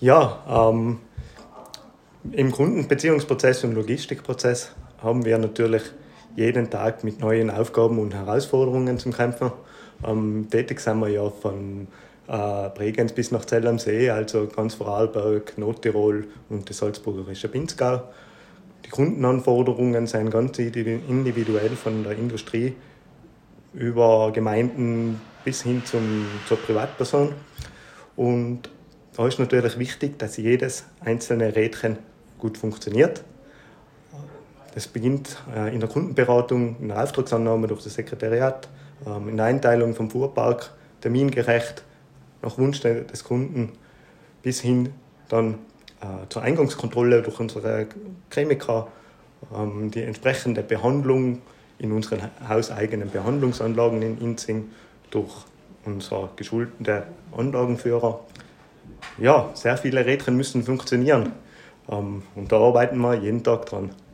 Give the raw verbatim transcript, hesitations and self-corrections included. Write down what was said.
Ja, ähm, im Kundenbeziehungsprozess und Logistikprozess haben wir natürlich jeden Tag mit neuen Aufgaben und Herausforderungen zu kämpfen. Ähm, tätig sind wir ja von äh, Bregenz bis nach Zell am See, also ganz Vorarlberg, Nordtirol und das salzburgerische Pinzgau. Die Kundenanforderungen sind ganz individuell von der Industrie über Gemeinden bis hin zum, zur Privatperson. Und da ist natürlich wichtig, dass jedes einzelne Rädchen gut funktioniert. Das beginnt äh, in der Kundenberatung, in der Auftragsannahme durch das Sekretariat, ähm, in der Einteilung vom Fuhrpark, termingerecht, nach Wunsch des Kunden, bis hin dann äh, zur Eingangskontrolle durch unsere Chemiker, ähm, die entsprechende Behandlung in unseren hauseigenen Behandlungsanlagen in Inzing durch unser geschulten Anlagenführer. Ja, sehr viele Rädchen müssen funktionieren. Ähm, und da arbeiten wir jeden Tag dran.